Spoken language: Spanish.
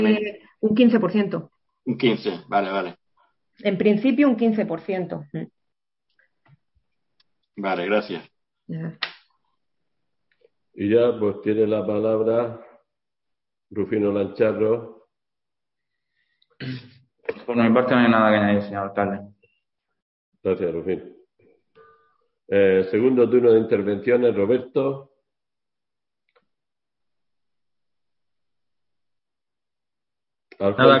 Un 15%. Un 15, vale, vale. En principio, un 15%. Vale, gracias. Ya. Y ya, pues tiene la palabra Rufino Lancharro. Por mi parte no hay nada que añadir, señor alcalde. Gracias, Rufino. Segundo turno de intervenciones, Roberto. Nada Alfonso.